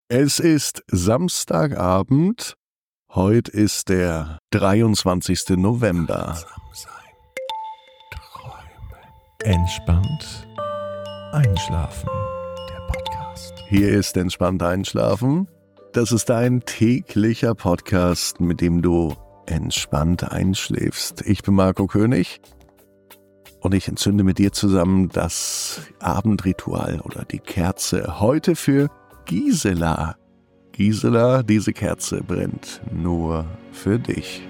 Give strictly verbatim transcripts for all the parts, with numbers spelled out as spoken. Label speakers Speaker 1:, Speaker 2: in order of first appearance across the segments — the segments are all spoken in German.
Speaker 1: Es ist Samstagabend. Heute ist der dreiundzwanzigster November.
Speaker 2: Entspannt einschlafen. Der Podcast.
Speaker 1: Hier ist Entspannt einschlafen. Das ist ein täglicher Podcast, mit dem du entspannt einschläfst. Ich bin Marco König und ich entzünde mit dir zusammen das Abendritual oder die Kerze. Heute für Gisela. Gisela, diese Kerze brennt nur für dich.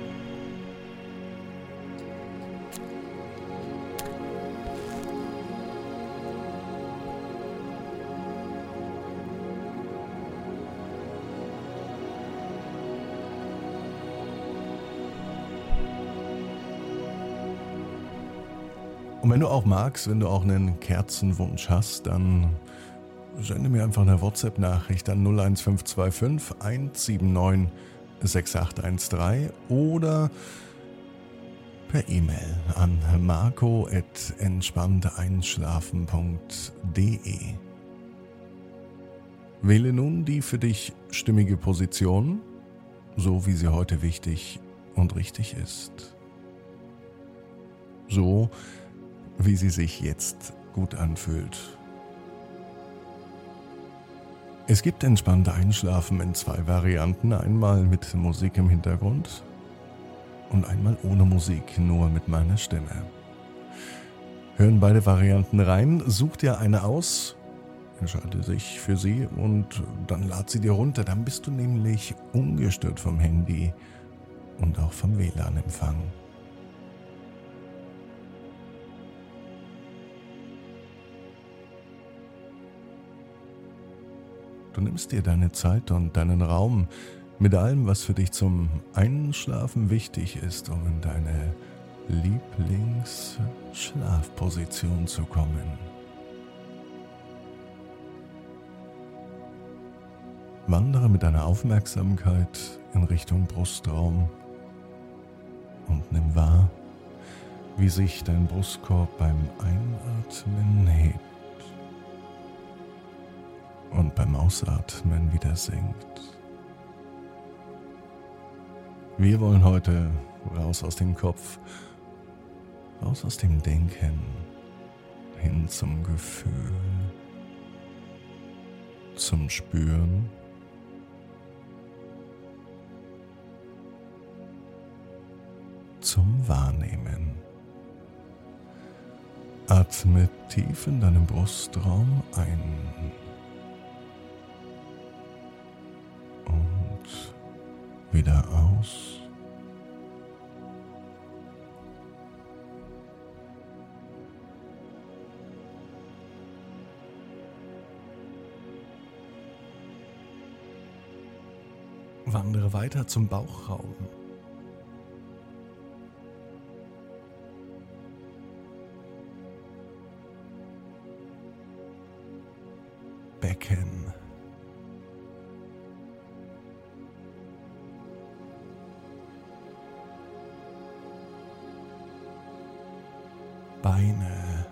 Speaker 2: Und wenn du auch magst, wenn du auch einen Kerzenwunsch hast, dann sende mir einfach eine WhatsApp-Nachricht an null eins fünf zwei fünf eins sieben neun sechs acht eins drei oder per E-Mail an marco at entspannteinschlafen punkt de. Wähle nun die für dich stimmige Position, so wie sie heute wichtig und richtig ist. So, wie sie sich jetzt gut anfühlt. Es gibt entspannte Einschlafen in zwei Varianten, einmal mit Musik im Hintergrund und einmal ohne Musik, nur mit meiner Stimme. Hören beide Varianten rein, such dir eine aus, entscheide dich für sie und dann lad sie dir runter, dann bist du nämlich ungestört vom Handy und auch vom W L A N-Empfang. Du nimmst dir deine Zeit und deinen Raum mit allem, was für dich zum Einschlafen wichtig ist, um in deine Lieblingsschlafposition zu kommen. Wandere mit deiner Aufmerksamkeit in Richtung Brustraum und nimm wahr, wie sich dein Brustkorb beim Einatmen hebt und beim Ausatmen wieder sinkt. Wir wollen heute raus aus dem Kopf, raus aus dem Denken, hin zum Gefühl, zum Spüren, zum Wahrnehmen. Atme tief in deinem Brustraum ein. Wieder aus. Wandere weiter zum Bauchraum. Becken. Beine,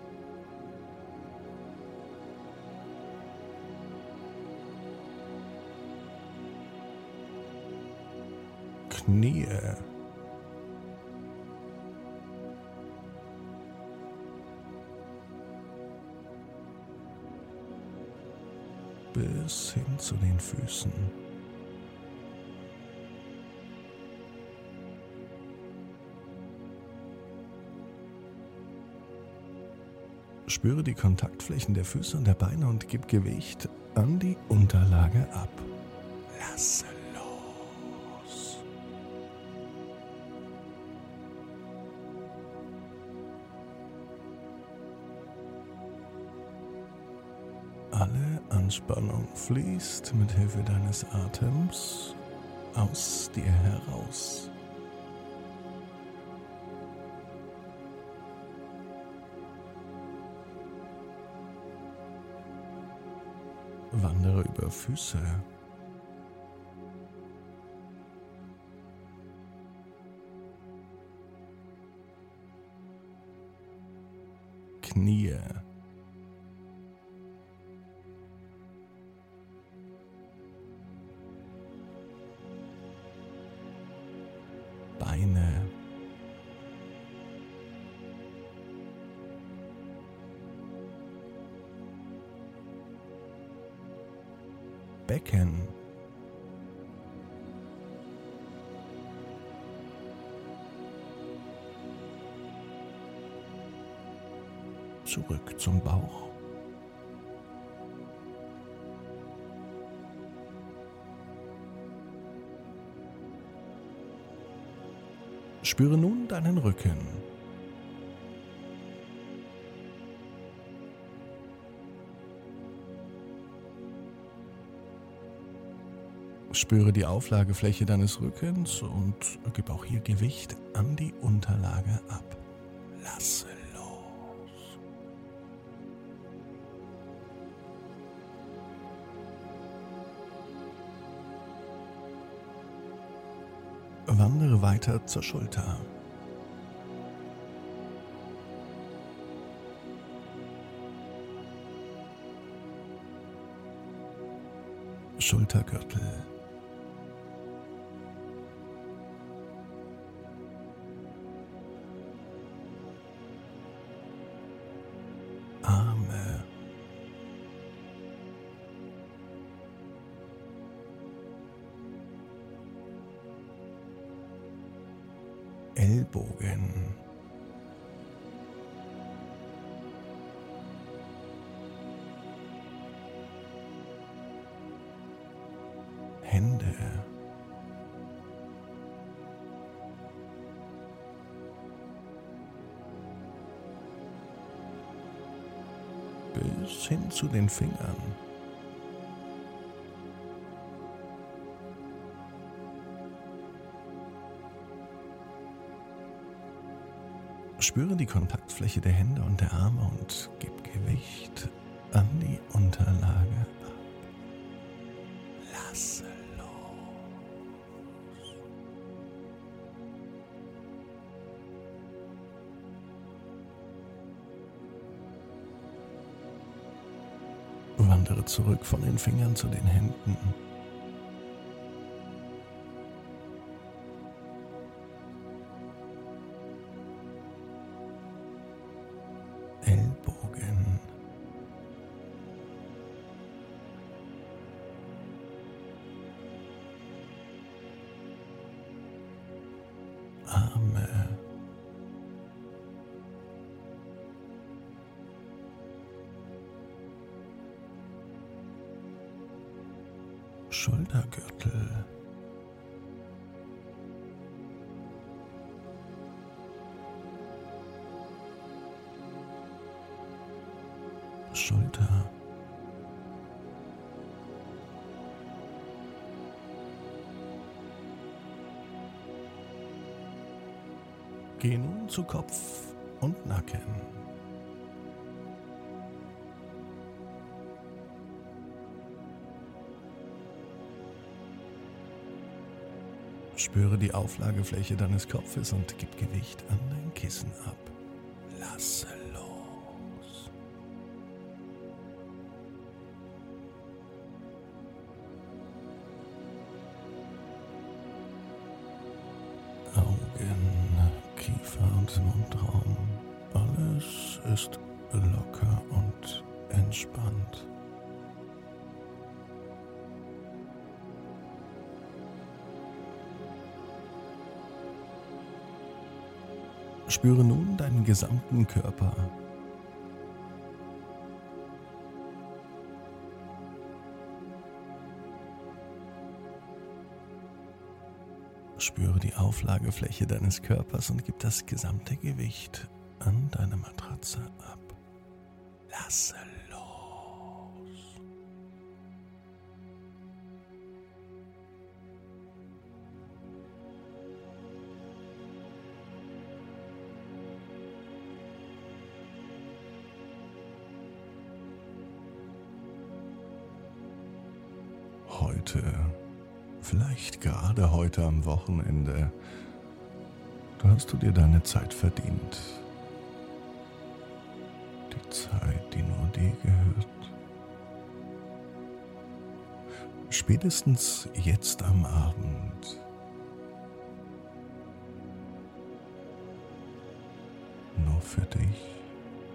Speaker 2: Knie, bis hin zu den Füßen. Spüre die Kontaktflächen der Füße und der Beine und gib Gewicht an die Unterlage ab. Lasse los. Alle Anspannung fließt mit Hilfe deines Atems aus dir heraus. Wandere über Füße. Knie. Becken. Zurück zum Bauch. Spüre nun deinen Rücken. Spüre die Auflagefläche deines Rückens und gib auch hier Gewicht an die Unterlage ab. Lasse los. Wandere weiter zur Schulter. Schultergürtel. Arme. Ellbogen. Hände. Bis hin zu den Fingern. Spüre die Kontaktfläche der Hände und der Arme und gib Gewicht an die Unterlage ab. Lasse los. Wandere zurück von den Fingern zu den Händen. Ellbogen. Arme. Schultergürtel. Schulter. Geh nun zu Kopf und Nacken. Spüre die Auflagefläche deines Kopfes und gib Gewicht an dein Kissen ab. Lasse los. Augen, Kiefer und Mundraum. Alles ist locker und entspannt. Spüre nun deinen gesamten Körper. Spüre die Auflagefläche deines Körpers und gib das gesamte Gewicht an deine Matratze ab. Lasse los. Heute, vielleicht gerade heute am Wochenende, da hast du dir deine Zeit verdient. Die Zeit, die nur dir gehört. Spätestens jetzt am Abend. Nur für dich.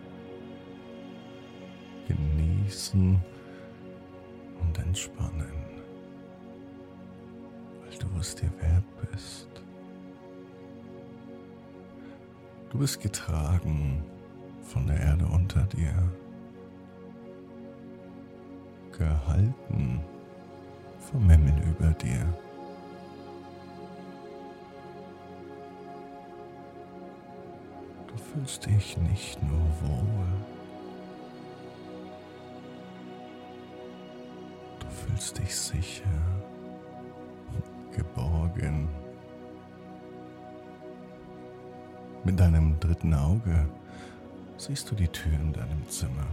Speaker 2: Genießen und entspannen. du es dir wert bist. Du bist getragen von der Erde unter dir, gehalten vom Himmel über dir. Du fühlst dich nicht nur wohl, du fühlst dich sicher, geborgen. Mit deinem dritten Auge siehst du die Tür in deinem Zimmer.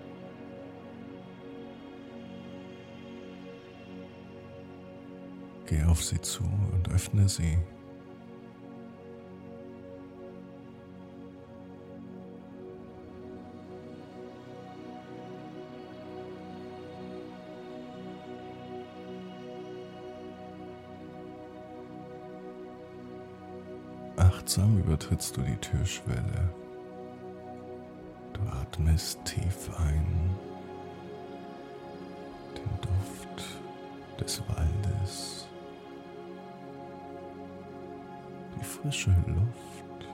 Speaker 2: Geh auf sie zu und öffne sie. Achtsam übertrittst du die Türschwelle. Du atmest tief ein, den Duft des Waldes, die frische Luft.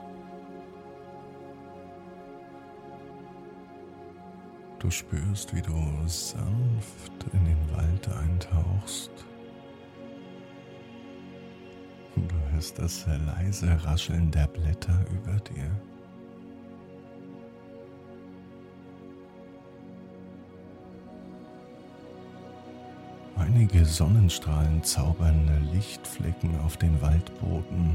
Speaker 2: Du spürst, wie du sanft in den Wald eintauchst. Du hörst das leise Rascheln der Blätter über dir. Einige Sonnenstrahlen zaubern Lichtflecken auf den Waldboden.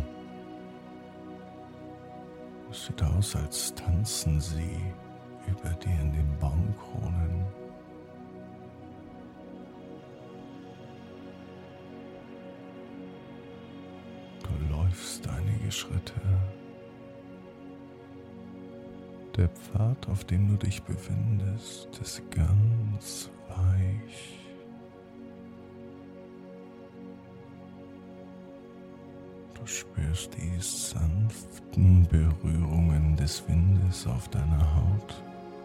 Speaker 2: Es sieht aus, als tanzen sie über dir in den Baumkronen. Du läufst einige Schritte. Der Pfad, auf dem du dich befindest, ist ganz weich. Du spürst die sanften Berührungen des Windes auf deiner Haut.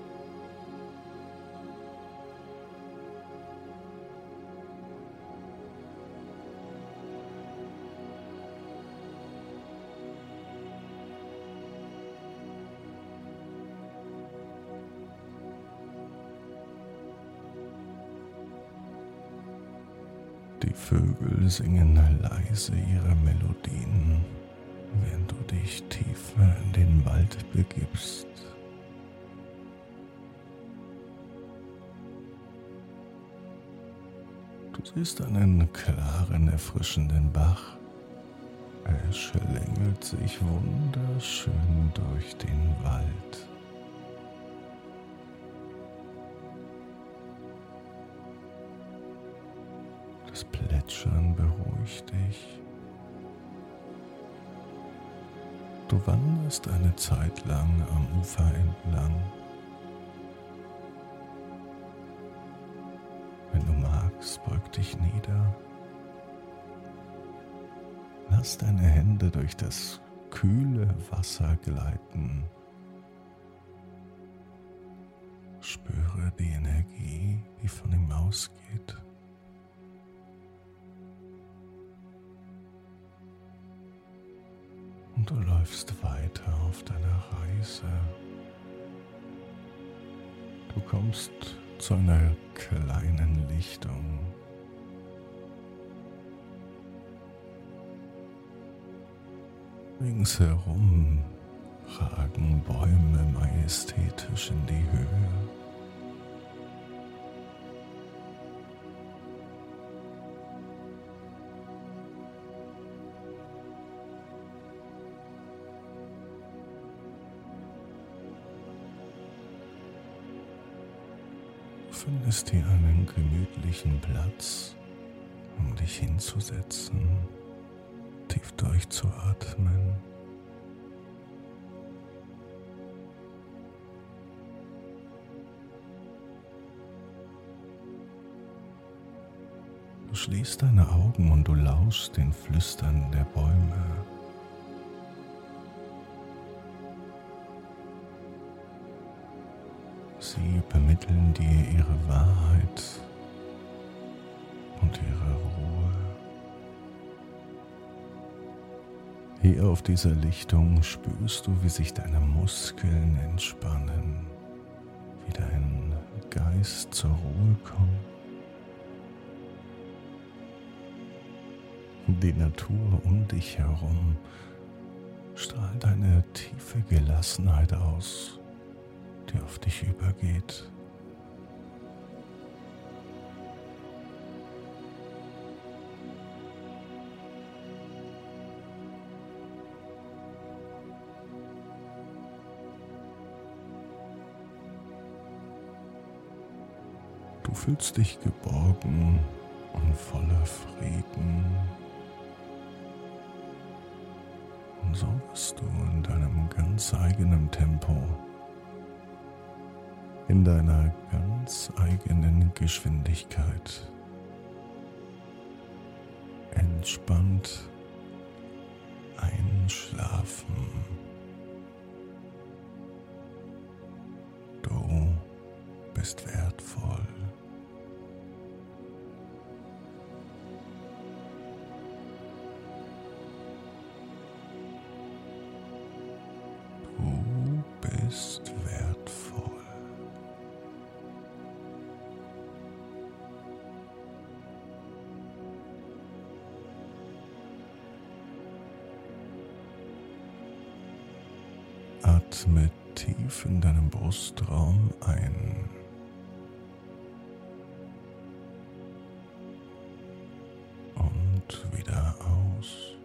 Speaker 2: Die Vögel singen leise ihre Melodien, während du dich tiefer in den Wald begibst. Du siehst einen klaren, erfrischenden Bach. Er schlängelt sich wunderschön durch den Wald. Das Plätschern beruhigt dich. Du wanderst eine Zeit lang am Ufer entlang. Wenn du magst, beug dich nieder. Lass deine Hände durch das kühle Wasser gleiten. Spüre die Energie, die von ihm ausgeht. Und du läufst weiter auf deiner Reise. Du kommst zu einer kleinen Lichtung. Ringsherum ragen Bäume majestätisch in die Höhe. Du findest hier einen gemütlichen Platz, um dich hinzusetzen, tief durchzuatmen. Du schließt deine Augen und du lauschst den Flüstern der Bäume. Sie übermitteln dir ihre Wahrheit und ihre Ruhe. Hier auf dieser Lichtung spürst du, wie sich deine Muskeln entspannen, wie dein Geist zur Ruhe kommt. Die Natur um dich herum strahlt eine tiefe Gelassenheit aus, die auf dich übergeht. Du fühlst dich geborgen und voller Frieden. Und so bist du in deinem ganz eigenen Tempo, in deiner ganz eigenen Geschwindigkeit, entspannt einschlafen. Du bist wertvoll. Du bist wertvoll. Atme tief in deinem Brustraum ein. Und wieder aus.